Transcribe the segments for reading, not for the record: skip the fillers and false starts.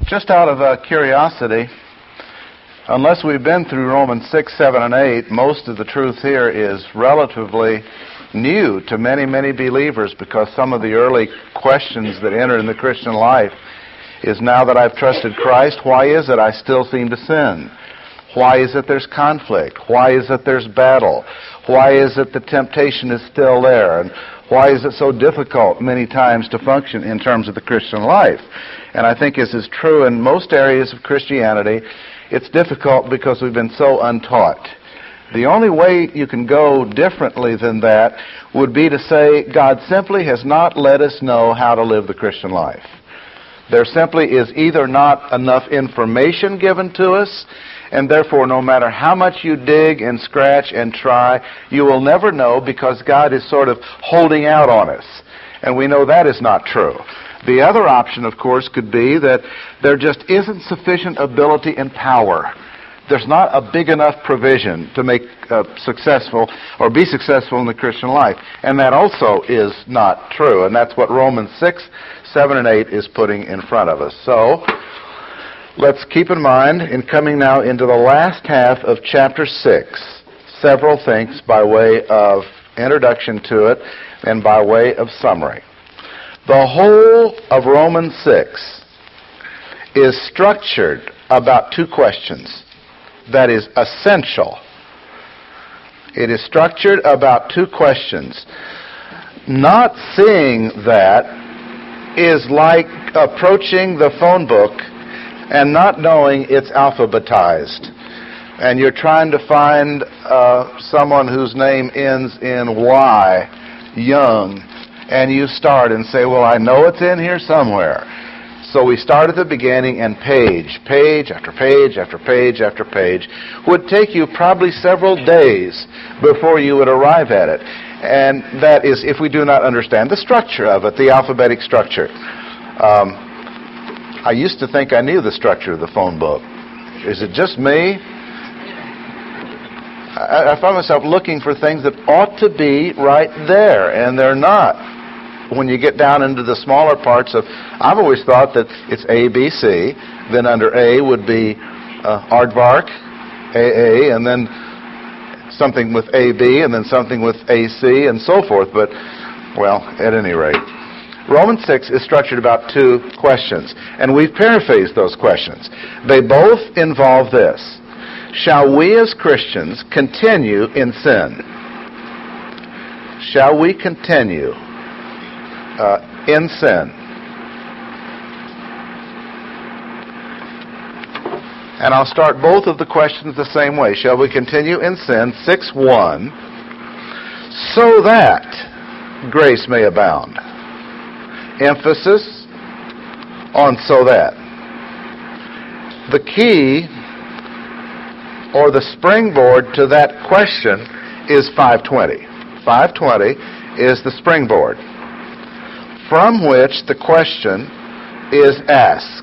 Just out of curiosity, unless we've been through Romans 6, 7, and 8, most of the truth here is relatively new to many, many believers, because some of the early questions that enter in the Christian life is, now that I've trusted Christ, why is it I still seem to sin? Why is it there's conflict? Why is it there's battle? Why is it the temptation is still there? And why is it so difficult many times to function in terms of the Christian life? And I think this is true in most areas of Christianity. It's difficult because we've been so untaught. The only way you can go differently than that would be to say God simply has not let us know how to live the Christian life. There simply is either not enough information given to us, and therefore no matter how much you dig and scratch and try, you will never know, because God is sort of holding out on us. And we know that is not true. The other option, of course, could be that there just isn't sufficient ability and power. There's not a big enough provision to make successful or be successful in the Christian life. And that also is not true. And that's what Romans 6, 7, and 8 is putting in front of us. So let's keep in mind, in coming now into the last half of chapter 6, several things by way of introduction to it and by way of summary. The whole of Romans 6 is structured about two questions. That is essential. It is structured about two questions. Not seeing that is like approaching the phone book and not knowing it's alphabetized. And you're trying to find someone whose name ends in Y, Young, and you start and say, well, I know it's in here somewhere. So we start at the beginning, and page after page after page after page would take you probably several days before you would arrive at it. And that is if we do not understand the structure of it, the alphabetic structure. I used to think I knew the structure of the phone book. Is it just me? I found myself looking for things that ought to be right there, and they're not. When you get down into the smaller parts of, I've always thought that it's A, B, C, then under A would be aardvark, AA, and then something with AB, and then something with AC, and so forth. But, well, at any rate, Romans 6 is structured about two questions, and we've paraphrased those questions. They both involve this: shall we as Christians continue in sin? Shall we continue in sin? And I'll start both of the questions the same way. Shall we continue in sin? 6:1, so that grace may abound. Emphasis on so that. The key or the springboard to that question is 5:20. 5:20 is the springboard from which the question is asked.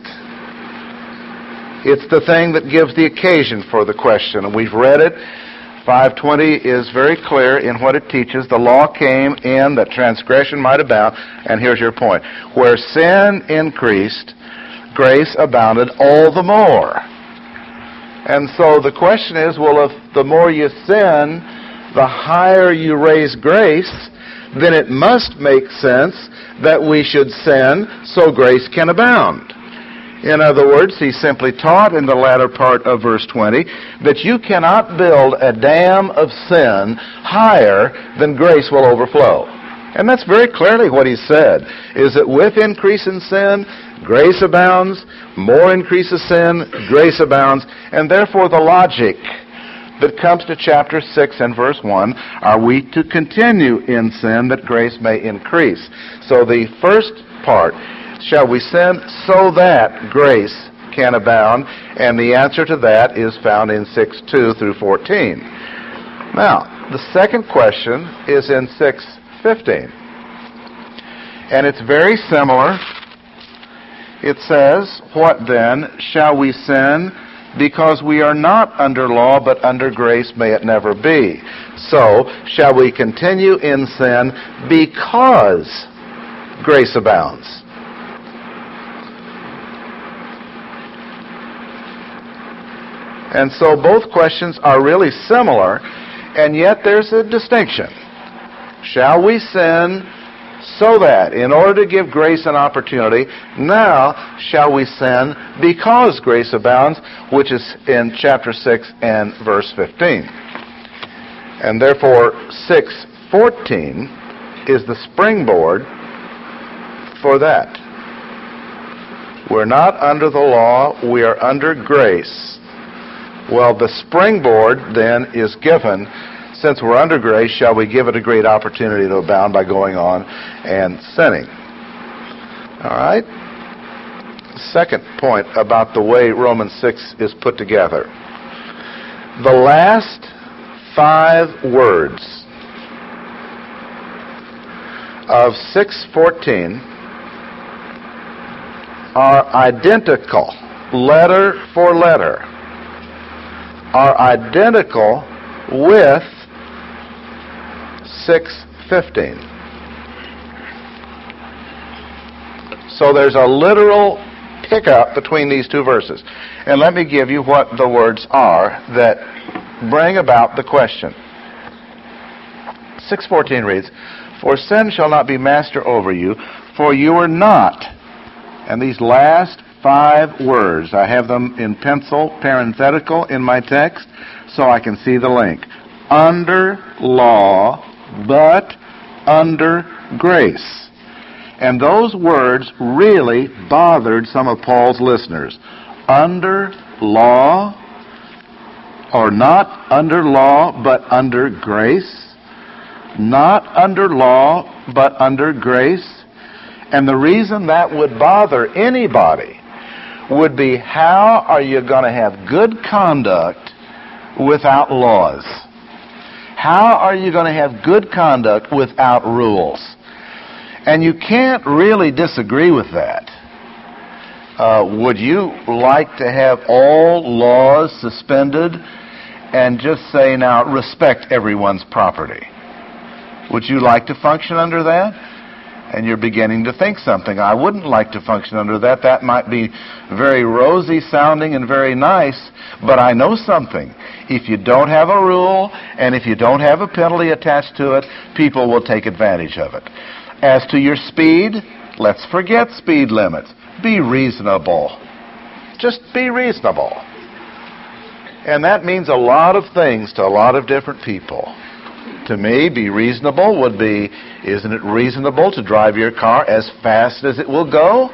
It's the thing that gives the occasion for the question. And we've read it. 5:20 is very clear in what it teaches. The law came in that transgression might abound. And here's your point. Where sin increased, grace abounded all the more. And so the question is, well, if the more you sin, the higher you raise grace, then it must make sense that we should sin so grace can abound. In other words, he simply taught in the latter part of verse 20 that you cannot build a dam of sin higher than grace will overflow. And that's very clearly what he said, is that with increase in sin, grace abounds, more increase of sin, grace abounds, and therefore the logic that comes to chapter 6 and verse 1, are we to continue in sin that grace may increase? So the first part, shall we sin so that grace can abound? And the answer to that is found in 6:2 through 14. Now, the second question is in 6:15. And it's very similar. It says, what then? Shall we sin because we are not under law, but under grace? May it never be. So, shall we continue in sin because grace abounds? And so both questions are really similar, and yet there's a distinction. Shall we sin so that, in order to give grace an opportunity, now shall we sin because grace abounds, which is in chapter 6 and verse 15. And therefore, 6:14 is the springboard for that. We're not under the law, we are under grace. Well, the springboard then is given. Since we're under grace, shall we give it a great opportunity to abound by going on and sinning? All right? Second point about the way Romans 6 is put together. The last 5 words of 6:14 are identical, letter for letter, are identical with 6:15. So there's a literal pickup between these two verses. And let me give you what the words are that bring about the question. 6:14 reads, "For sin shall not be master over you, for you are not." And these last 5 words, I have them in pencil, parenthetical in my text, so I can see the link. Under law, but under grace. And those words really bothered some of Paul's listeners. Under law, or not under law, but under grace. Not under law, but under grace. And the reason that would bother anybody would be, how are you going to have good conduct without laws? How are you going to have good conduct without rules? And you can't really disagree with that. Would you like to have all laws suspended and just say, now, respect everyone's property? Would you like to function under that? And you're beginning to think something. I wouldn't like to function under that. That might be very rosy sounding and very nice, but I know something. If you don't have a rule and if you don't have a penalty attached to it, people will take advantage of it. As to your speed, let's forget speed limits. Be reasonable. Just be reasonable. And that means a lot of things to a lot of different people. To me, be reasonable would be, isn't it reasonable to drive your car as fast as it will go?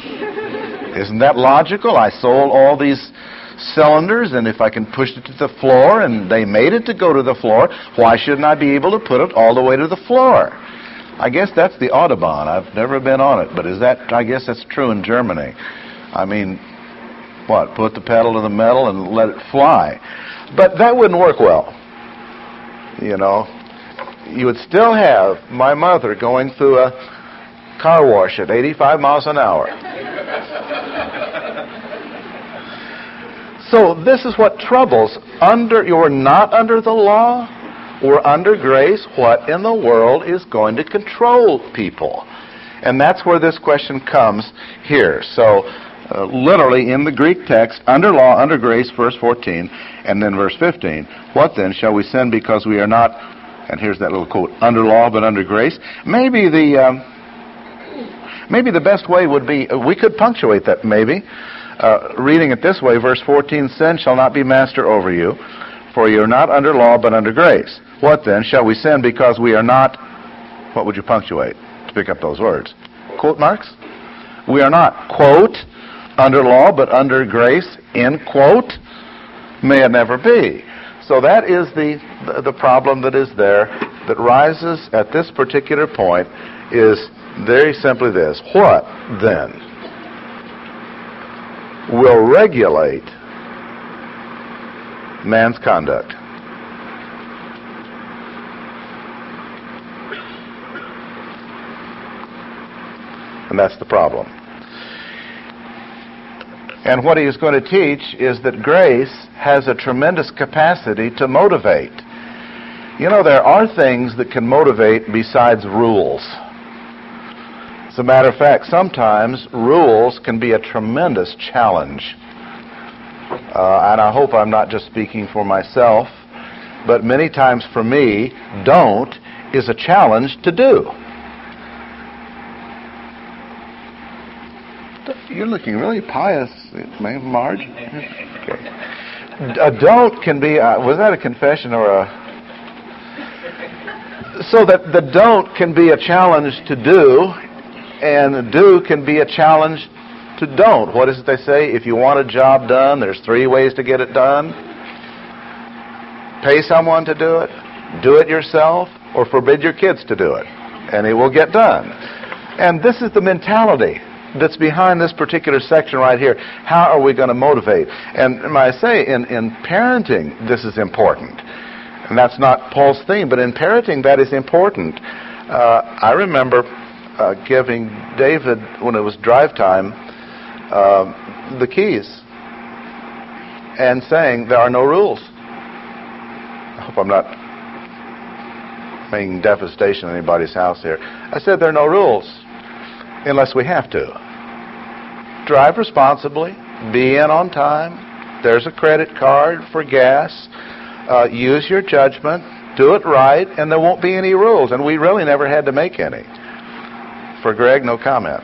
Isn't that logical? I sold all these cylinders, and if I can push it to the floor, and they made it to go to the floor, why shouldn't I be able to put it all the way to the floor? I guess that's the Autobahn. I've never been on it, but I guess that's true in Germany. I mean, what, put the pedal to the metal and let it fly. But that wouldn't work well. You know, you would still have my mother going through a car wash at 85 miles an hour. So this is what troubles. You're not under the law, we're under grace. What in the world is going to control people? And that's where this question comes here. So literally in the Greek text, under law, under grace, verse 14, and then verse 15. What then, shall we sin because we are not, and here's that little quote, under law but under grace? Maybe the best way would be, we could punctuate that maybe, reading it this way, verse 14, sin shall not be master over you, for you are not under law but under grace. What then, shall we sin because we are not, what would you punctuate to pick up those words? Quote marks? We are not, quote, under law but under grace, end quote. May it never be. So that is the problem that is there, that rises at this particular point, is very simply this. What then will regulate man's conduct? And that's the problem. And what he is going to teach is that grace has a tremendous capacity to motivate. You know, there are things that can motivate besides rules. As a matter of fact, sometimes rules can be a tremendous challenge. and I hope I'm not just speaking for myself, but many times for me, don't is a challenge to do. You're looking really pious, Marge. Okay. A don't can be, was that a confession or a... So that the don't can be a challenge to do, and do can be a challenge to don't. What is it they say? If you want a job done, there's 3 ways to get it done. Pay someone to do it yourself, or forbid your kids to do it, and it will get done. And this is the mentality that's behind this particular section right here. How are we going to motivate? And I say, in parenting, this is important. And that's not Paul's theme, but in parenting, that is important. I remember giving David, when it was drive time, the keys and saying, there are no rules. I hope I'm not making devastation in anybody's house here. I said, there are no rules unless we have to. Drive responsibly, be in on time, there's a credit card for gas, use your judgment, do it right, and there won't be any rules. And we really never had to make any. For Greg, no comment.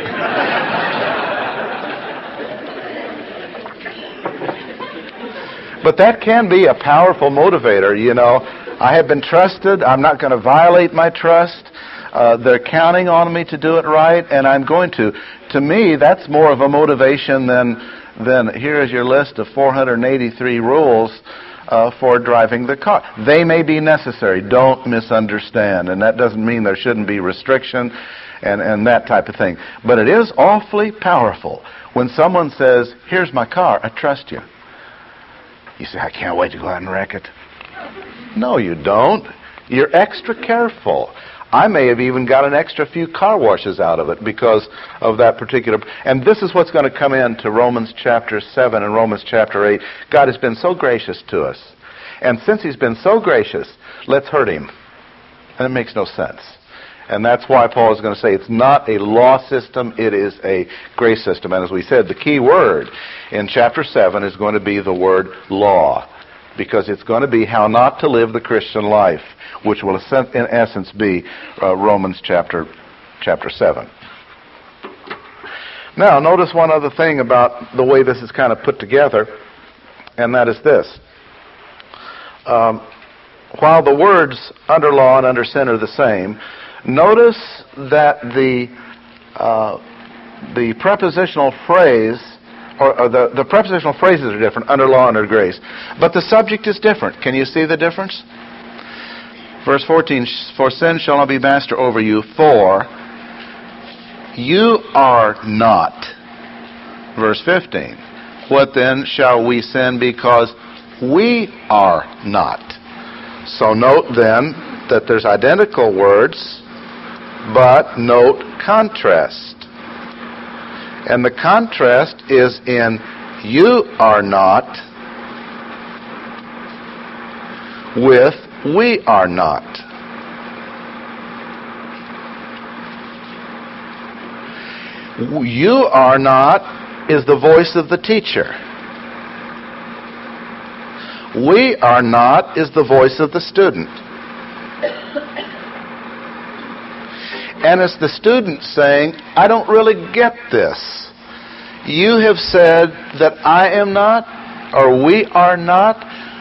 But that can be a powerful motivator. You know, I have been trusted. I'm not going to violate my trust. They're counting on me to do it right, and I'm going to. To me, that's more of a motivation than here is your list of 483 rules for driving the car. They may be necessary. Don't misunderstand. And that doesn't mean there shouldn't be restriction and that type of thing. But it is awfully powerful when someone says, here's my car, I trust you. You say, I can't wait to go out and wreck it. No, you don't. You're extra careful. I may have even got an extra few car washes out of it because of that particular... And this is what's going to come into Romans chapter 7 and Romans chapter 8. God has been so gracious to us. And since He's been so gracious, let's hurt Him. And it makes no sense. And that's why Paul is going to say it's not a law system, it is a grace system. And as we said, the key word in chapter 7 is going to be the word law. Because it's going to be how not to live the Christian life, which will in essence be Romans chapter 7. Now, notice one other thing about the way this is kind of put together, and that is this. While the words under law and under sin are the same, notice that the prepositional phrase, or the prepositional phrases are different under law and under grace. But the subject is different. Can you see the difference? Verse 14, for sin shall not be master over you, for you are not. Verse 15, what then shall we sin because we are not? So note then that there's identical words, but note contrast. And the contrast is in you are not with we are not. You are not is the voice of the teacher. We are not is the voice of the student. And it's the student saying, I don't really get this. You have said that I am not, or we are not.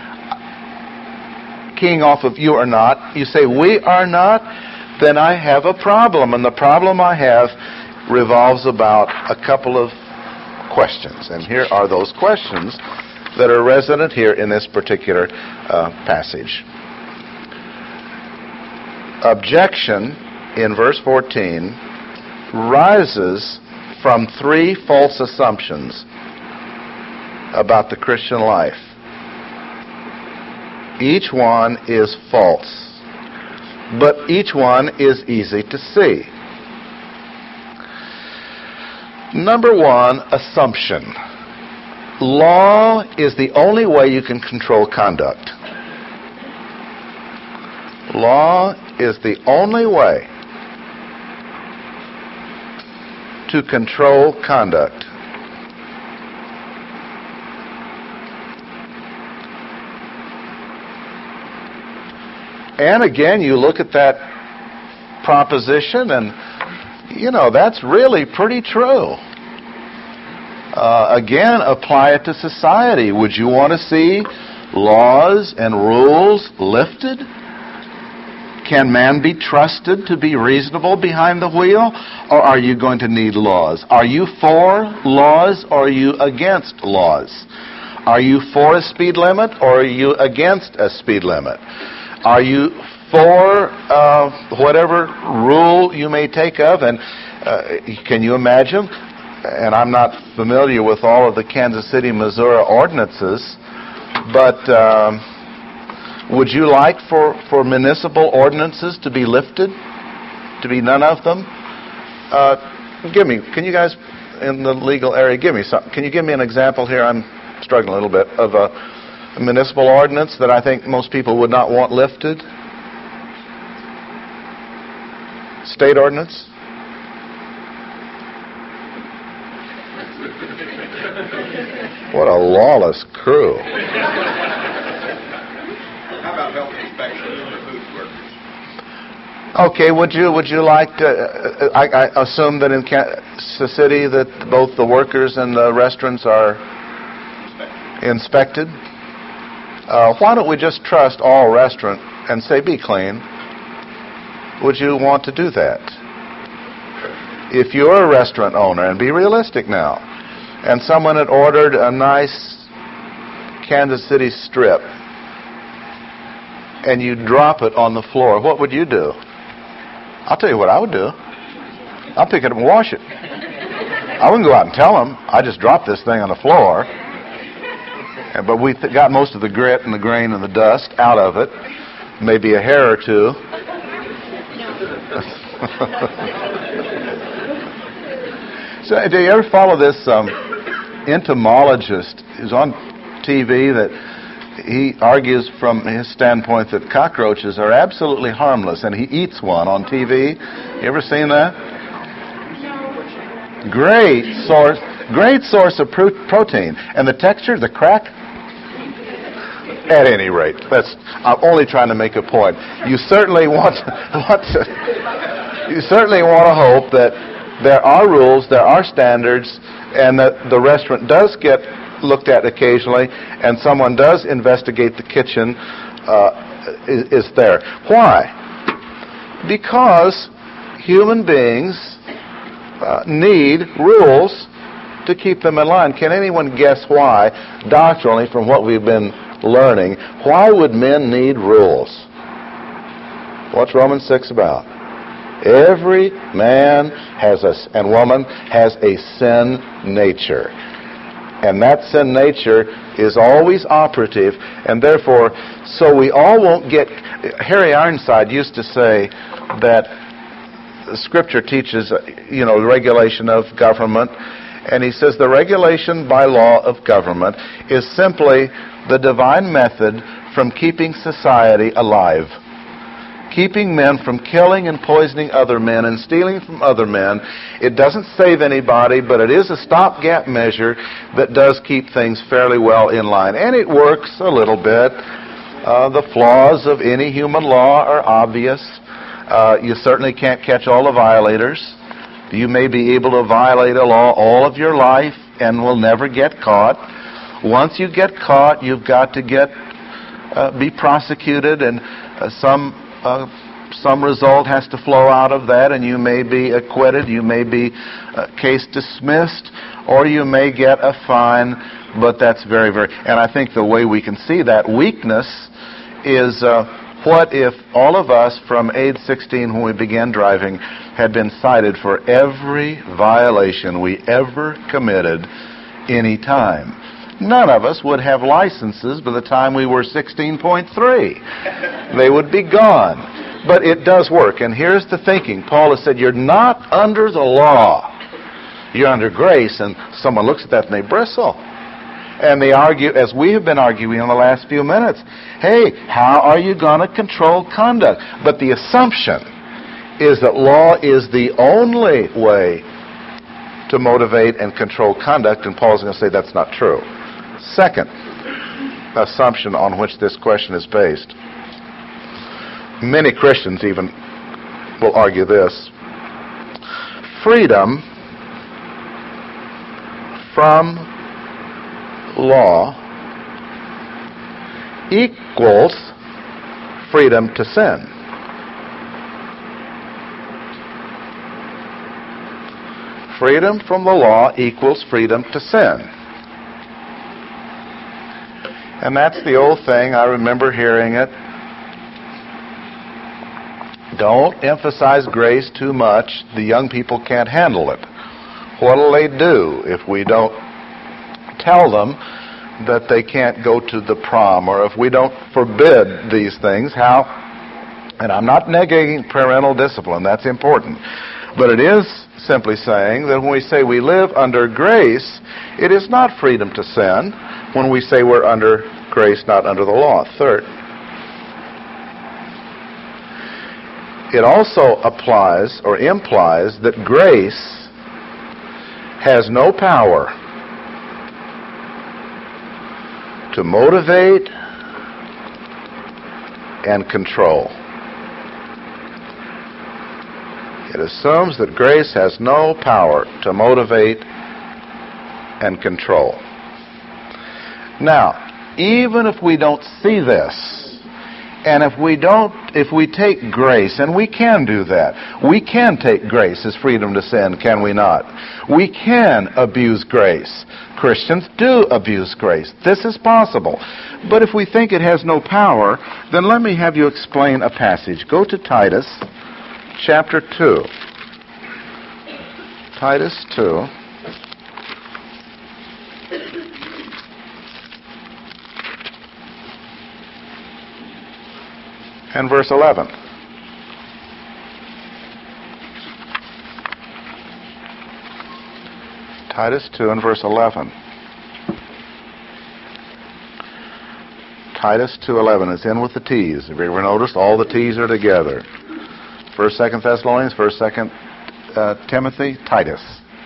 Keying off of you are not. You say we are not, then I have a problem. And the problem I have revolves about a couple of questions. And here are those questions that are resident here in this particular passage. Objection in verse 14 rises from 3 false assumptions about the Christian life. Each one is false, but each one is easy to see. Number 1, assumption. Law is the only way you can control conduct. Law is the only way to control conduct. And again, you look at that proposition and, that's really pretty true. Again, apply it to society. Would you want to see laws and rules lifted? Can man be trusted to be reasonable behind the wheel? Or are you going to need laws? Are you for laws or are you against laws? Are you for a speed limit or are you against a speed limit? Are you for whatever rule you may take of? And can you imagine? And I'm not familiar with all of the Kansas City, Missouri ordinances, but would you like for municipal ordinances to be lifted? To be none of them? Can you guys in the legal area give me something? Can you give me an example here? I'm struggling a little bit of a municipal ordinance that I think most people would not want lifted. State ordinance? What a lawless crew. How about health inspections for food workers? Okay, would you like to, I assume that in Kansas City that both the workers and the restaurants are inspected? Why don't we just trust all restaurant and say, be clean? Would you want to do that? If you're a restaurant owner, and be realistic now, and someone had ordered a nice Kansas City strip, and you drop it on the floor, what would you do? I'll tell you what I would do. I'll pick it up and wash it. I wouldn't go out and tell them, I just dropped this thing on the floor. But we got most of the grit and the grain and the dust out of it. Maybe a hair or two. So, do you ever follow this entomologist who's on TV that he argues from his standpoint that cockroaches are absolutely harmless, and he eats one on TV? You ever seen that? Great source of protein. And the texture, the crack? At any rate, I'm only trying to make a point. You certainly want to hope that there are rules, there are standards, and that the restaurant does get looked at occasionally, and someone does investigate the kitchen is there. Why? Because human beings need rules to keep them in line. Can anyone guess why, doctrinally, from what we've been learning, why would men need rules? What's Romans 6 about? Every man and woman has a sin nature. And that sin nature is always operative, and therefore, so we all won't get... Harry Ironside used to say that Scripture teaches, the regulation of government, and he says the regulation by law of government is simply the divine method from keeping society alive. Keeping men from killing and poisoning other men and stealing from other men. It doesn't save anybody, but it is a stopgap measure that does keep things fairly well in line. And it works a little bit. The flaws of any human law are obvious. You certainly can't catch all the violators. You may be able to violate a law all of your life and will never get caught. Once you get caught, you've got to be prosecuted, and some result has to flow out of that, and you may be acquitted, you may be case dismissed, or you may get a fine, but that's very, very... And I think the way we can see that weakness is what if all of us from age 16 when we began driving had been cited for every violation we ever committed any time? None of us would have licenses by the time we were 16.3. They would be gone. But it does work. And here's the thinking. Paul has said, you're not under the law. You're under grace. And someone looks at that and they bristle. And they argue, as we have been arguing in the last few minutes, hey, how are you going to control conduct? But the assumption is that law is the only way to motivate and control conduct. And Paul's going to say that's not true. Second assumption on which this question is based. many Christians even will argue this. Freedom from law equals freedom to sin. Freedom from the law equals freedom to sin. And that's the old thing. I remember hearing it. Don't emphasize grace too much. The young people can't handle it. What'll they do if we don't tell them that they can't go to the prom, or if we don't forbid these things? How? And I'm not negating parental discipline. That's important. But it is simply saying that when we say we live under grace, it is not freedom to sin when we say we're under grace, not under the law. Third, it also applies or implies that grace has no power to motivate and control. It assumes that grace has no power to motivate and control. Now, even if we don't see this, and if we take grace, and we can do that, we can take grace as freedom to sin, can we not? We can abuse grace. Christians do abuse grace. This is possible. But if we think it has no power, then let me have you explain a passage. Go to Titus chapter 2. Titus 2. And verse 11. Titus 2 and verse 11. Titus 2:11 is in with the T's. Have you ever noticed all the T's are together? 1st, 2nd Thessalonians, 1st, 2nd Timothy, Titus.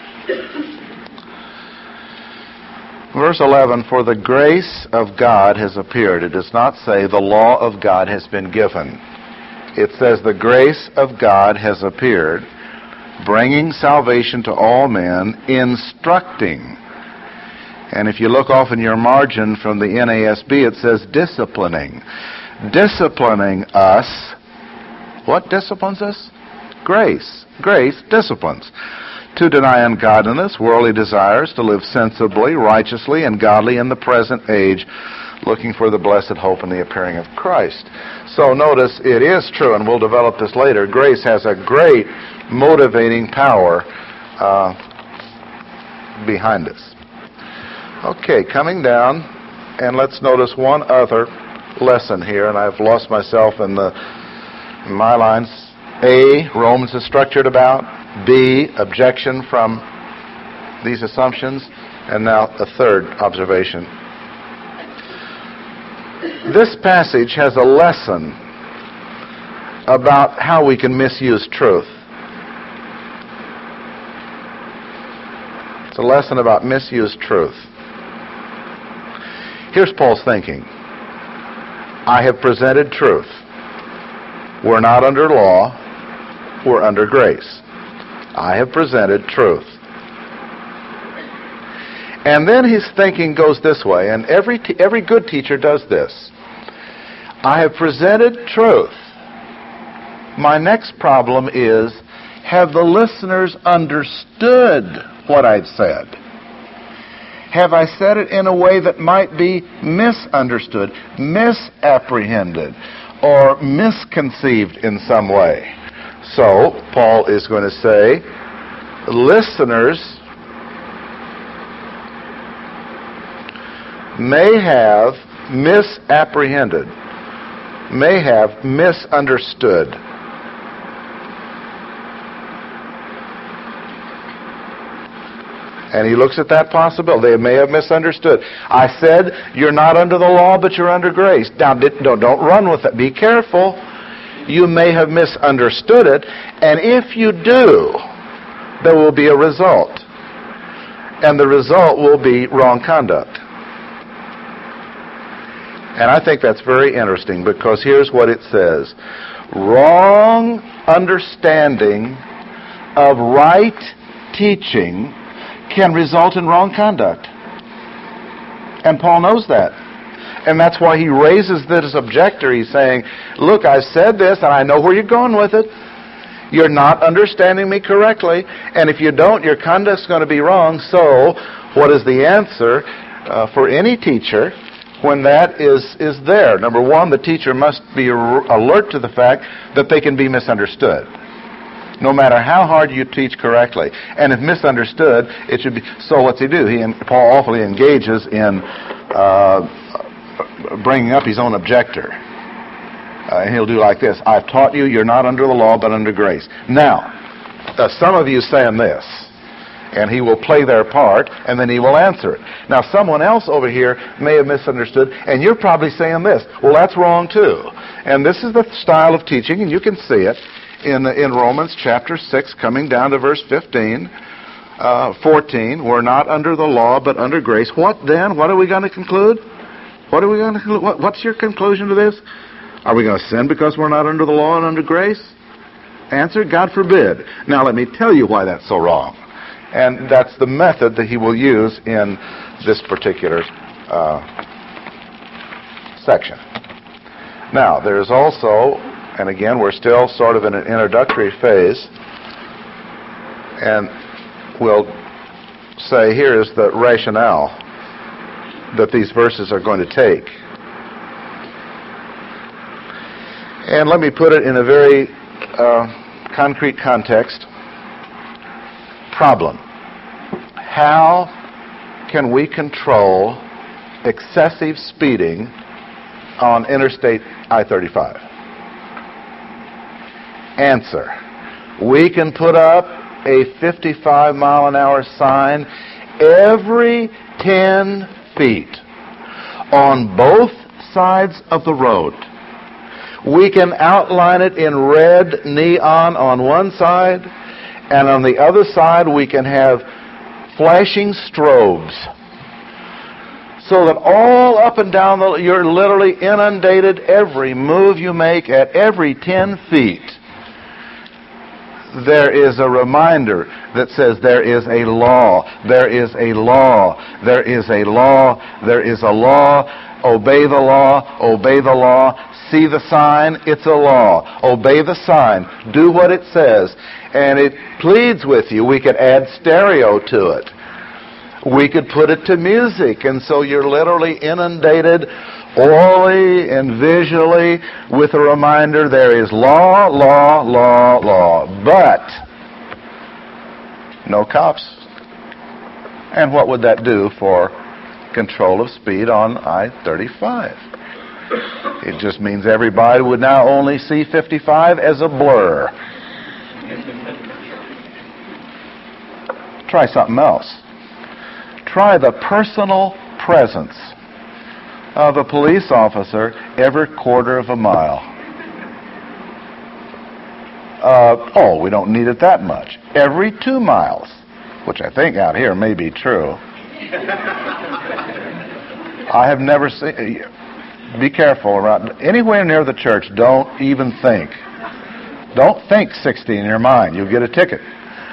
Verse 11, for the grace of God has appeared. It does not say the law of God has been given. It says the grace of God has appeared, bringing salvation to all men, instructing. And if you look off in your margin from the NASB, it says disciplining. Disciplining us. What disciplines us? Grace. Grace disciplines. To deny ungodliness, worldly desires, to live sensibly, righteously, and godly in the present age, looking for the blessed hope and the appearing of Christ. So notice, it is true, and we'll develop this later, grace has a great motivating power behind us. Okay, coming down, and let's notice one other lesson here, and I've lost myself in my lines. A, Romans is structured about. B, objection from these assumptions. And now a third observation. This passage has a lesson about how we can misuse truth. It's a lesson about misused truth. Here's Paul's thinking. I have presented truth. We're not under law. We're under grace. I have presented truth. And then his thinking goes this way, and every good teacher does this. I have presented truth. My next problem is, have the listeners understood what I've said? Have I said it in a way that might be misunderstood, misapprehended, or misconceived in some way? So, Paul is going to say, listeners may have misapprehended, may have misunderstood. And he looks at that possibility. They may have misunderstood. I said, you're not under the law, but you're under grace. Now, don't run with it. Be careful. You may have misunderstood it, and if you do, there will be a result. And the result will be wrong conduct. And I think that's very interesting, because here's what it says. wrong understanding of right teaching can result in wrong conduct. And Paul knows that. And that's why he raises this objector. He's saying, look, I've said this, and I know where you're going with it. You're not understanding me correctly. And if you don't, your conduct's going to be wrong. So, what is the answer for any teacher when that is there? Number one, the teacher must be alert to the fact that they can be misunderstood, no matter how hard you teach correctly. And if misunderstood, it should be. So what's he do? Paul awfully engages in bringing up his own objector. And he'll do like this: I've taught you, you're not under the law, but under grace. Now, some of you saying this, and he will play their part, and then he will answer it. Now, someone else over here may have misunderstood, and you're probably saying this. Well, that's wrong too. And this is the style of teaching, and you can see it in Romans chapter 6, coming down to verse 15, 14. We're not under the law, but under grace. What then? What are we going to conclude? What are we going to conclude? What's your conclusion to this? Are we going to sin because we're not under the law and under grace? Answer, God forbid. Now, let me tell you why that's so wrong. And that's the method that he will use in this particular section. Now, there's also, and again, we're still sort of in an introductory phase, and we'll say here is the rationale that these verses are going to take. And let me put it in a very concrete context. Problem. How can we control excessive speeding on Interstate I-35? Answer. We can put up a 55-mile-an-hour sign every 10 feet on both sides of the road. We can outline it in red neon on one side, and on the other side we can have flashing strobes, so that all up and down you're literally inundated every move you make at every 10 feet. There is a reminder that says there is a law, there is a law, there is a law, there is a law. Obey the law, obey the law. See the sign, it's a law. Obey the sign, do what it says. And it pleads with you. We could add stereo to it. We could put it to music, and so you're literally inundated orally and visually with a reminder there is law, law, law, law. But no cops. And what would that do for control of speed on I-35? It just means everybody would now only see 55 as a blur. Try something else. Try the personal presence of a police officer every quarter of a mile. We don't need it that much. Every 2 miles, which I think out here may be true. I have never seen... Be careful around anywhere near the church. Don't even think. Don't think 60 in your mind. You'll get a ticket.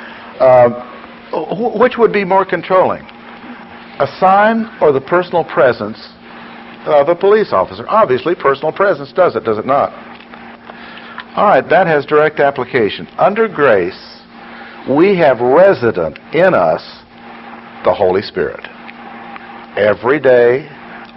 Which would be more controlling? A sign or the personal presence of a police officer? Obviously, personal presence does it not? All right, that has direct application. Under grace, we have resident in us the Holy Spirit. Every day,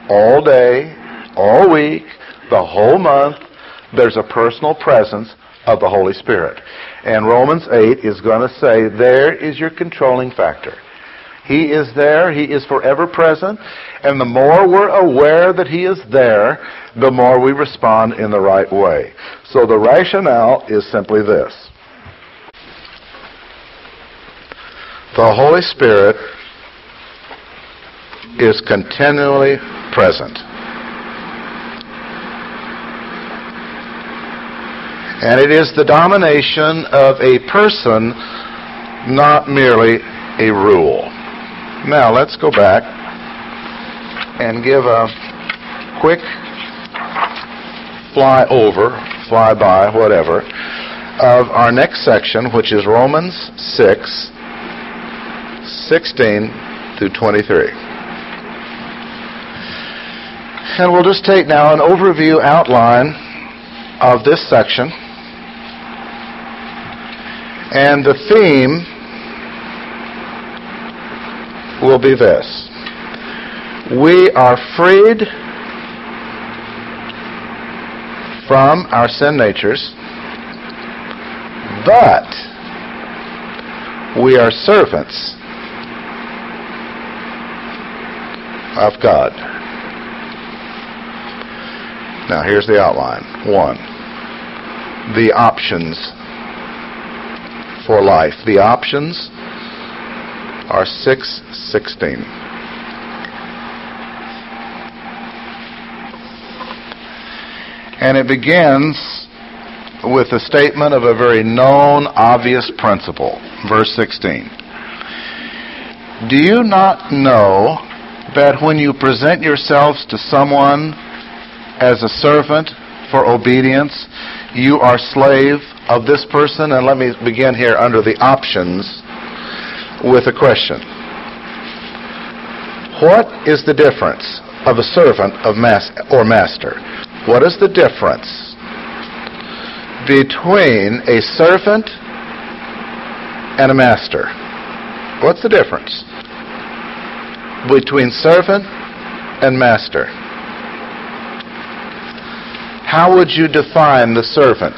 all week, the whole month, there's a personal presence of the Holy Spirit. And Romans 8 is going to say, there is your controlling factor. He is there. He is forever present. And the more we're aware that He is there, the more we respond in the right way. So the rationale is simply this. The Holy Spirit is continually present. And it is the domination of a person, not merely a rule. Now, let's go back and give a quick fly by, whatever, of our next section, which is Romans 6, 16 through 23. And we'll just take now an overview outline of this section. And the theme will be this: we are freed from our sin natures, but we are servants of God. Now here's the outline. 1. The options for life. The options are 6:16. And it begins with a statement of a very known, obvious principle. Verse 16. Do you not know that when you present yourselves to someone as a servant for obedience, you are slave of this person? And let me begin here under the options with a question. What is the difference of a servant of master? What is the difference between a servant and a master? What's the difference between servant and master? How would you define the servant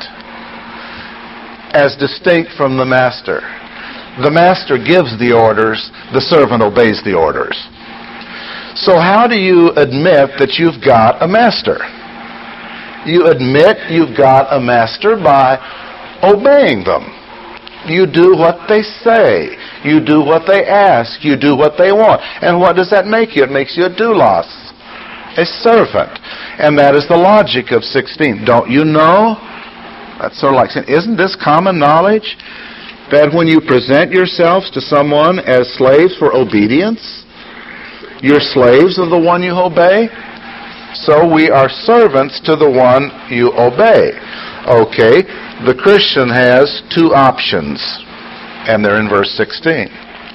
as distinct from the master? The master gives the orders, the servant obeys the orders. So how do you admit that you've got a master? You admit you've got a master by obeying them. You do what they say. You do what they ask. You do what they want. And what does that make you? It makes you a doulos, a servant. And that is the logic of 16. Don't you know? That's sort of like saying, isn't this common knowledge? That when you present yourselves to someone as slaves for obedience, you're slaves of the one you obey? So we are servants to the one you obey. Okay, the Christian has 2 options, and they're in verse 16.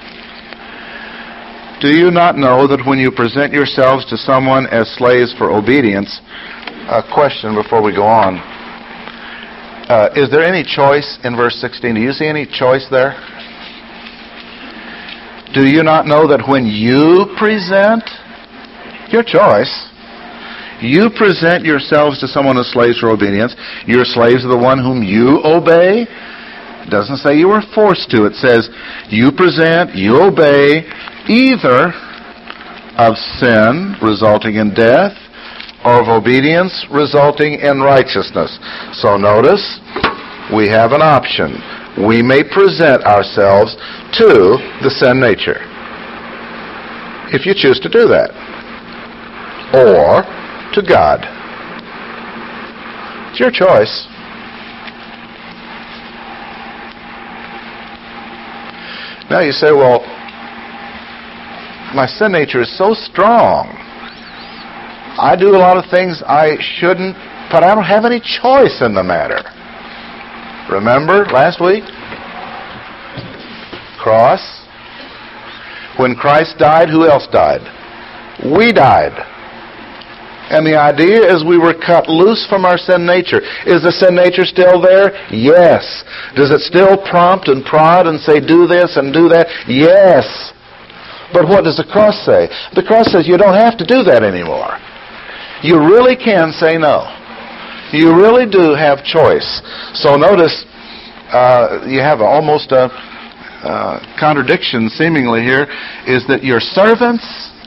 Do you not know that when you present yourselves to someone as slaves for obedience? A question before we go on. Is there any choice in verse 16? Do you see any choice there? Do you not know that when you present your choice, you present yourselves to someone as slaves for obedience, you're slaves of the one whom you obey? It doesn't say you were forced to. It says you present, you obey, either of sin resulting in death or of obedience resulting in righteousness. So notice, we have an option. We may present ourselves to the sin nature, if you choose to do that, or to God. It's your choice. Now you say, well, my sin nature is so strong. I do a lot of things I shouldn't, but I don't have any choice in the matter. Remember last week? Cross. When Christ died, who else died? We died. And the idea is we were cut loose from our sin nature. Is the sin nature still there? Yes. Does it still prompt and prod and say, do this and do that? Yes. But what does the cross say? The cross says you don't have to do that anymore. You really can say no. You really do have choice. So notice, you have almost a contradiction seemingly here, is that you're servants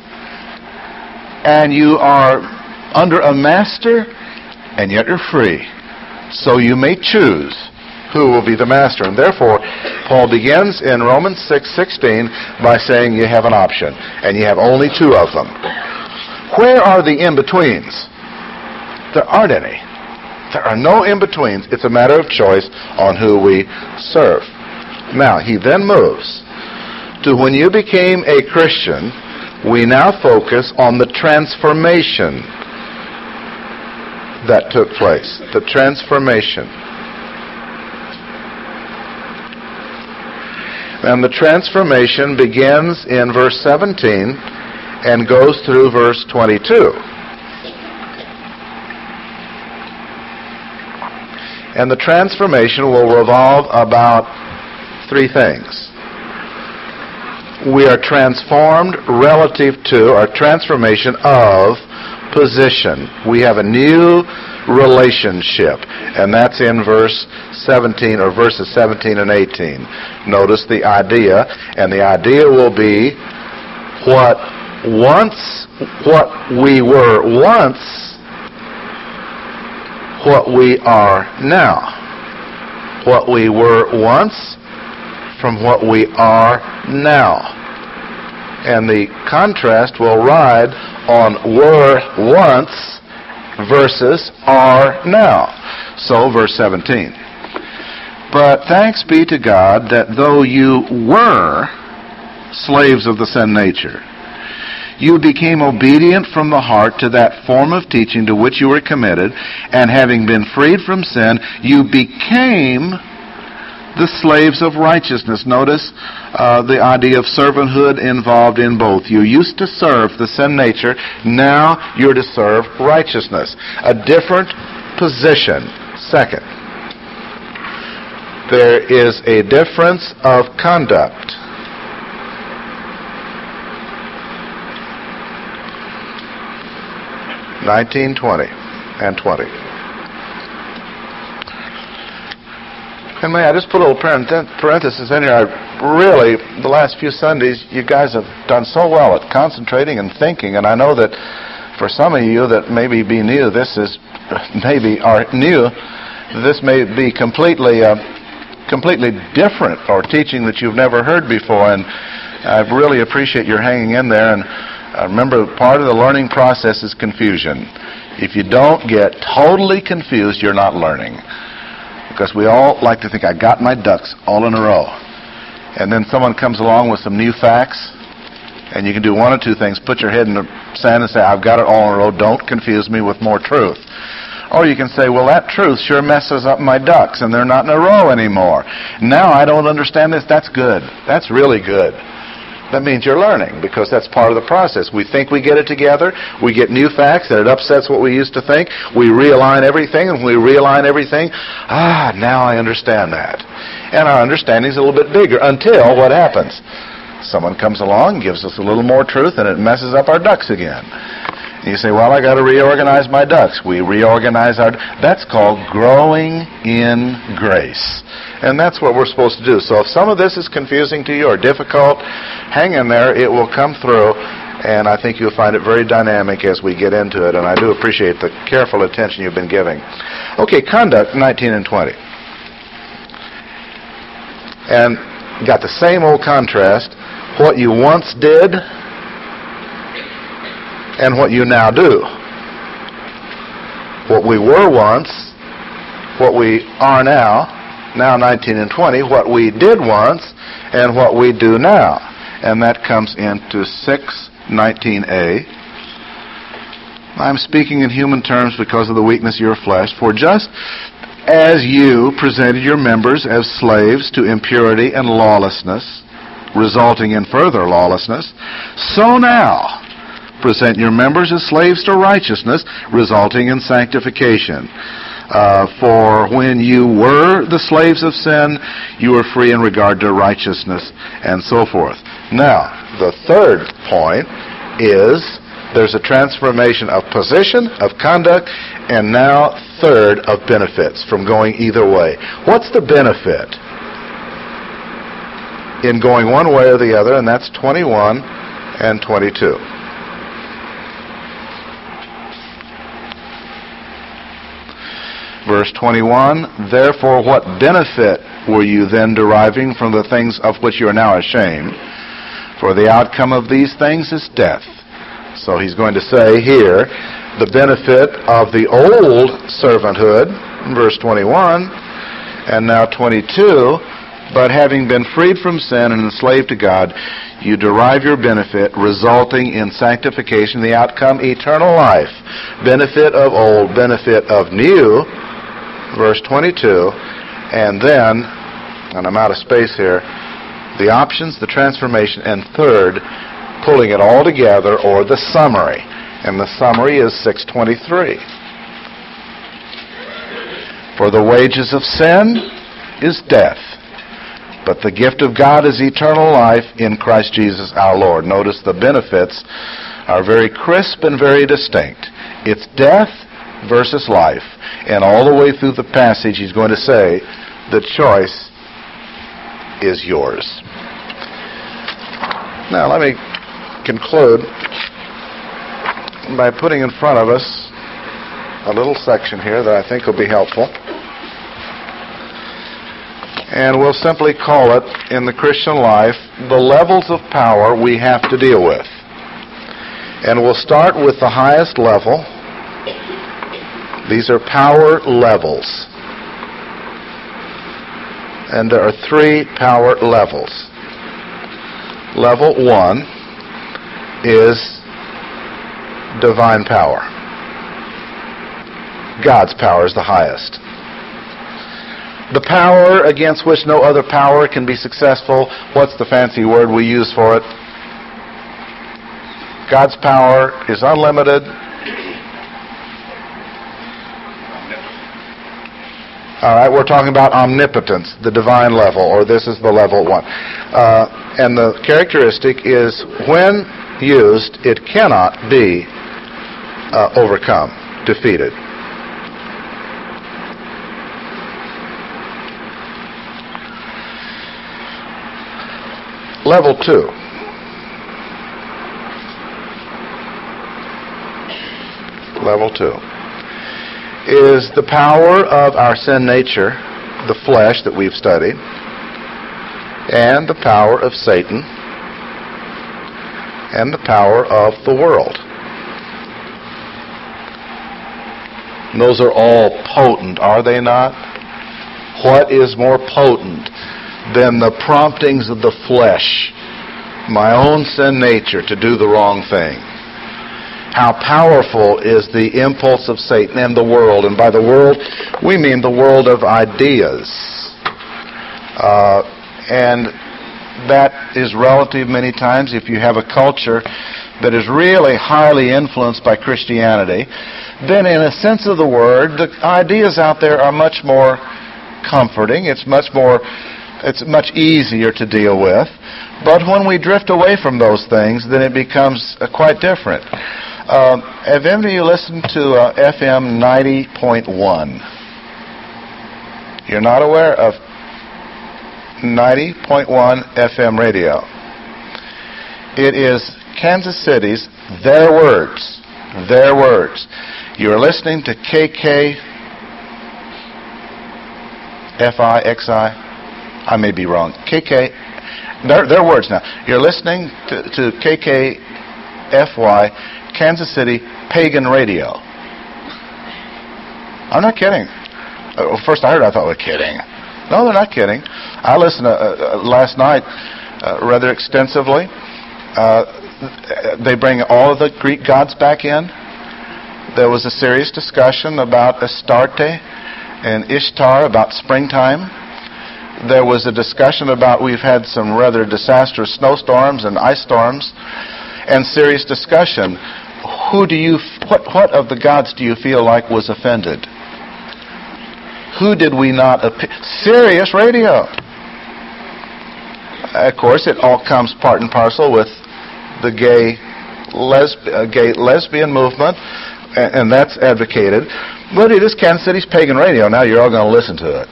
and you are under a master, and yet you're free. So you may choose who will be the master. And therefore, Paul begins in Romans 6:16 by saying you have an option, and you have only 2 of them. Where are the in-betweens? There aren't any. There are no in-betweens. It's a matter of choice on who we serve. Now, he then moves to when you became a Christian, we now focus on the transformation that took place. The transformation. And the transformation begins in verse 17 and goes through verse 22. And the transformation will revolve about three things. We are transformed relative to, or transformation of, position. We have a new relationship, and that's in verse 17, or verses 17 and 18. Notice the idea, and the idea will be what we were once, what we are now. What we were once from what we are now. And the contrast will ride on were once versus are now. So, verse 17. But thanks be to God that though you were slaves of the sin nature, you became obedient from the heart to that form of teaching to which you were committed, and having been freed from sin, you became the slaves of righteousness. Notice the idea of servanthood involved in both. You used to serve the sin nature, now you're to serve righteousness. A different position. Second, there is a difference of conduct. (19, 20, and 20). And may I just put a little parenthesis in here? Really, the last few Sundays, you guys have done so well at concentrating and thinking, and I know that for some of you that maybe be new, this is maybe are new. This may be completely different, or teaching that you've never heard before, and I really appreciate your hanging in there. And remember, part of the learning process is confusion. If you don't get totally confused, you're not learning. Because we all like to think, I got my ducks all in a row. And then someone comes along with some new facts, and you can do one or two things. Put your head in the sand and say, I've got it all in a row. Don't confuse me with more truth. Or you can say, well, that truth sure messes up my ducks, and they're not in a row anymore. Now I don't understand this. That's good. That's really good. That means you're learning, because that's part of the process. We think we get it together. We get new facts, and it upsets what we used to think. We realign everything, and when we realign everything, now I understand that. And our understanding is a little bit bigger until what happens? Someone comes along, gives us a little more truth, and it messes up our ducks again. And you say, well, I got to reorganize my ducks. We reorganize our... That's called growing in grace. And that's what we're supposed to do. So if some of this is confusing to you or difficult, hang in there. It will come through, and I think you'll find it very dynamic as we get into it. And I do appreciate the careful attention you've been giving. Okay, conduct, 19 and 20. And got the same old contrast. What you once did and what you now do. What we were once, what we are now 19 and 20, what we did once and what we do now. And that comes into 6:19a. I'm speaking in human terms because of the weakness of your flesh. For just as you presented your members as slaves to impurity and lawlessness, resulting in further lawlessness, so now present your members as slaves to righteousness, resulting in sanctification. For when you were the slaves of sin, you were free in regard to righteousness, and so forth. Now, the third point is there's a transformation of position, of conduct, and now third, of benefits from going either way. What's the benefit in going one way or the other? And that's 21 and 22. Verse 21, therefore what benefit were you then deriving from the things of which you are now ashamed? For the outcome of these things is death. So he's going to say here, the benefit of the old servanthood, verse 21, and now 22, But having been freed from sin and enslaved to God, you derive your benefit, resulting in sanctification, the outcome, eternal life. Benefit of old, benefit of new, verse 22, and then, and I'm out of space here, the options, the transformation, and third, pulling it all together, or the summary. And the summary is 623. For the wages of sin is death, but the gift of God is eternal life in Christ Jesus our Lord. Notice the benefits are very crisp and very distinct. It's death versus life. And all the way through the passage he's going to say, the choice is yours. Now let me conclude by putting in front of us a little section here that I think will be helpful. And we'll simply call it, in the Christian life, the levels of power we have to deal with. And we'll start with the highest level. These are power levels. And there are 3 power levels. Level 1 is divine power. God's power is the highest. The power against which no other power can be successful. What's the fancy word we use for it? God's power is unlimited. All right, we're talking about omnipotence, the divine level, or this is the level 1. And the characteristic is, when used, it cannot be overcome, defeated. Level 2. Level 2 is the power of our sin nature, the flesh that we've studied, and the power of Satan, and the power of the world. And those are all potent, are they not? What is more potent than the promptings of the flesh, my own sin nature, to do the wrong thing? How powerful is the impulse of Satan and the world? And by the world, we mean the world of ideas. And that is relative many times. If you have a culture that is really highly influenced by Christianity, then in a sense of the word, the ideas out there are much more comforting. It's much easier to deal with. But when we drift away from those things, then it becomes quite different. Have any of you listened to FM 90.1? You're not aware of 90.1 FM radio? It is Kansas City's, their words. You're listening to KKFI. I may be wrong. Their words now. You're listening to KKFY, Kansas City Pagan Radio. I'm not kidding. First I heard, I thought, we're kidding. No, they're not kidding. I listened last night rather extensively. They bring all of the Greek gods back in. There was a serious discussion about Astarte and Ishtar, about springtime. There was a discussion about, we've had some rather disastrous snowstorms and ice storms, and serious discussion. What of the gods do you feel like was offended? Who did we not serious radio. Of course, it all comes part and parcel with the gay lesbian movement, and that's advocated. But it is Kansas City's Pagan Radio. Now you're all going to listen to it.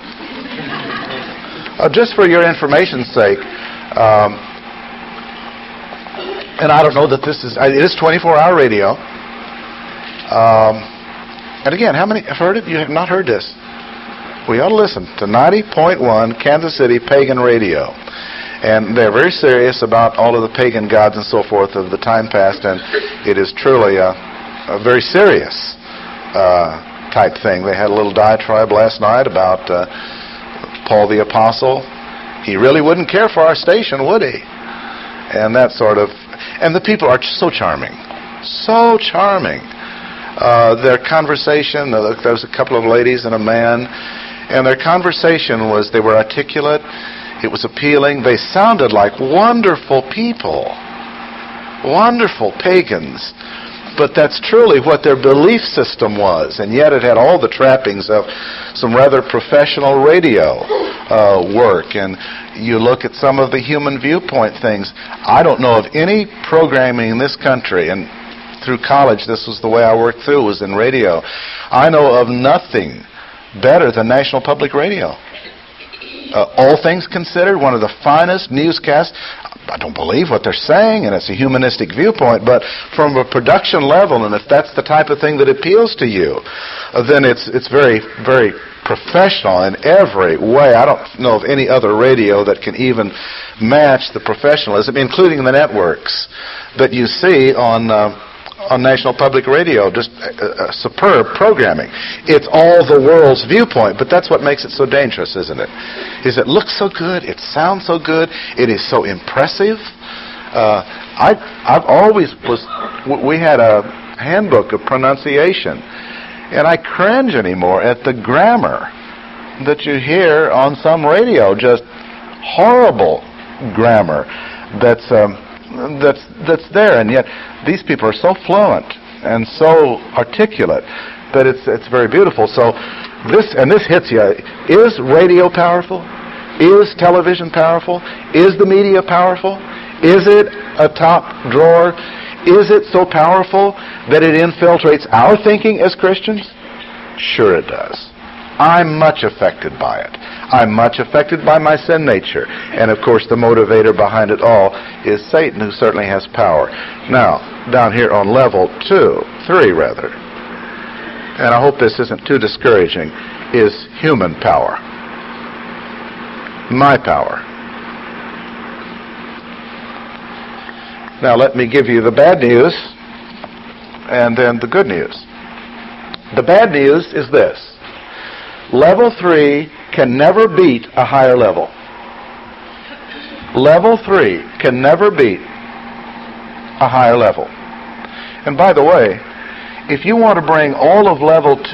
Just for your information's sake, and I don't know that it is 24-hour radio. And again, how many have heard it? You have not heard this. We ought to listen to 90.1 Kansas City Pagan Radio. And they're very serious about all of the pagan gods and so forth of the time past, and it is truly a very serious type thing. They had a little diatribe last night about Paul the Apostle. he really wouldn't care for our station, would he? And that sort of... And the people are so charming. So charming. Their conversation, there was a couple of ladies and a man, and their conversation was, they were articulate, it was appealing, they sounded like wonderful people. Wonderful pagans. But that's truly what their belief system was, and yet it had all the trappings of some rather professional radio work. And you look at some of the human viewpoint things. I don't know of any programming in this country, and through college this was the way I worked through, was in radio. I know of nothing better than National Public Radio. All things considered, one of the finest newscasts. I don't believe what they're saying, and it's a humanistic viewpoint, but from a production level, and if that's the type of thing that appeals to you, then it's very, very professional in every way. I don't know of any other radio that can even match the professionalism, including the networks that you see on National Public Radio. Just superb programming. It's all the world's viewpoint, but that's what makes it so dangerous, isn't it? Is it looks so good, it sounds so good, it is so impressive. I've always was. We had a handbook of pronunciation, and I cringe anymore at the grammar that you hear on some radio. Just horrible grammar that's there, and yet these people are so fluent and so articulate that it's very beautiful. So this hits you. Is radio powerful? Is television powerful? Is the media powerful? Is it a top drawer? Is it so powerful that it infiltrates our thinking as Christians? Sure it does. I'm much affected by it. I'm much affected by my sin nature. And of course the motivator behind it all is Satan, who certainly has power. Now, down here on level 3 rather, and I hope this isn't too discouraging, is human power. My power. Now let me give you the bad news and then the good news. The bad news is this. Level 3 can never beat a higher level. Level 3 can never beat a higher level. And by the way, if you want to bring all of level 2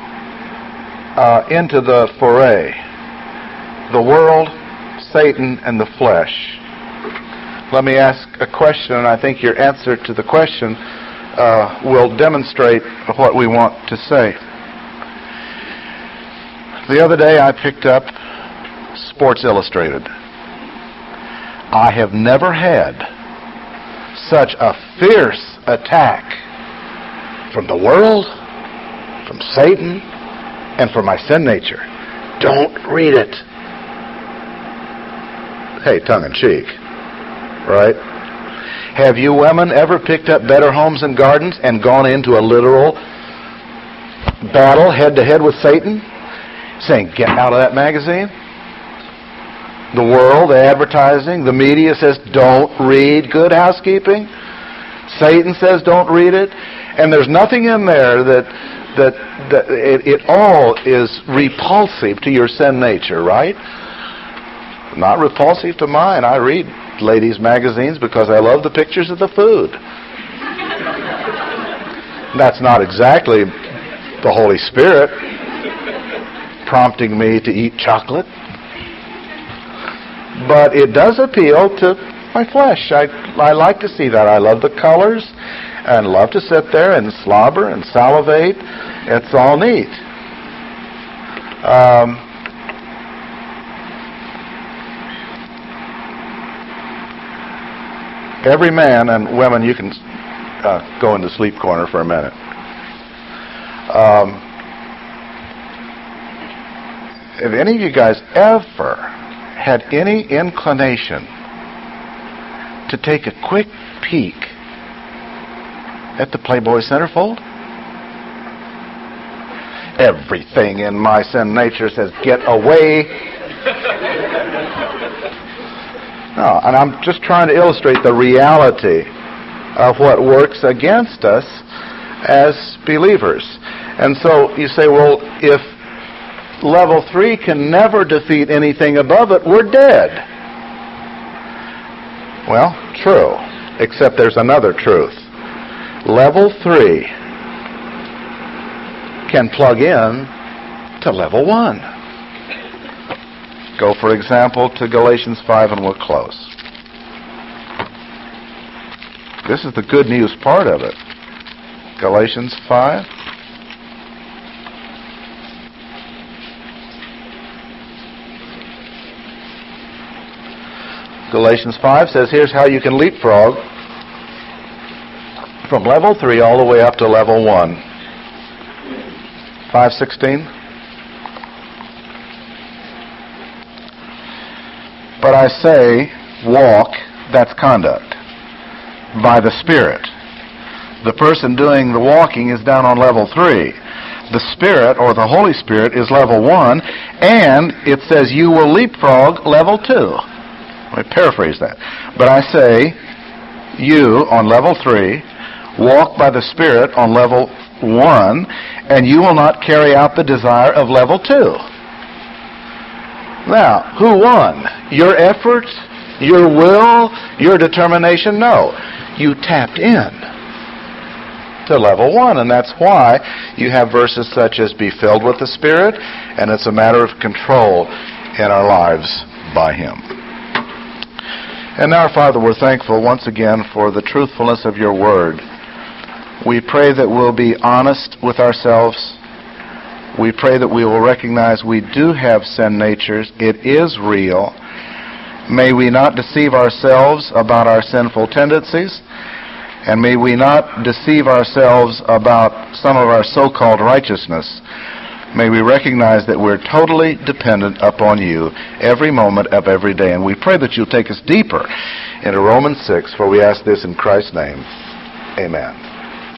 into the foray, the world, Satan, and the flesh, let me ask a question, and I think your answer to the question will demonstrate what we want to say. The other day I picked up Sports Illustrated. I have never had such a fierce attack from the world, from Satan, and from my sin nature. Don't read it. Hey, tongue in cheek, right? Have you women ever picked up Better Homes and Gardens and gone into a literal battle head-to-head with Satan? Saying, get out of that magazine. The world, the advertising, the media says, don't read Good Housekeeping. Satan says, don't read it. And there's nothing in there that it all is repulsive to your sin nature, right? Not repulsive to mine. I read ladies' magazines because I love the pictures of the food. That's not exactly the Holy Spirit prompting me to eat chocolate. But it does appeal to my flesh. I like to see that. I love the colors and love to sit there and slobber and salivate. It's all neat. Every man and women, you can go into sleep corner for a minute. Have any of you guys ever had any inclination to take a quick peek at the Playboy centerfold? Everything in my sin nature says, get away. No, and I'm just trying to illustrate the reality of what works against us as believers. And so you say, well, if level 3 can never defeat anything above it, we're dead. Well, true, except there's another truth. Level 3 can plug in to level 1. Go, for example, to Galatians 5 and we'll close. This is the good news part of it. Galatians 5. Galatians 5 says here's how you can leapfrog from level 3 all the way up to level 1. 5:16. But I say, walk, that's conduct, by the Spirit. The person doing the walking is down on level 3. The Spirit, or the Holy Spirit, is level 1, and it says you will leapfrog level 2. Let me paraphrase that. But I say, you, on level 3, walk by the Spirit on level 1, and you will not carry out the desire of level 2. Now, who won? Your efforts? Your will? Your determination? No. You tapped in to level 1, and that's why you have verses such as be filled with the Spirit, and it's a matter of control in our lives by Him. And now, Father, we're thankful once again for the truthfulness of your word. We pray that we'll be honest with ourselves. We pray that we will recognize we do have sin natures. It is real. May we not deceive ourselves about our sinful tendencies, and may we not deceive ourselves about some of our so-called righteousness. May we recognize that we're totally dependent upon you every moment of every day. And we pray that you'll take us deeper into Romans 6, for we ask this in Christ's name. Amen.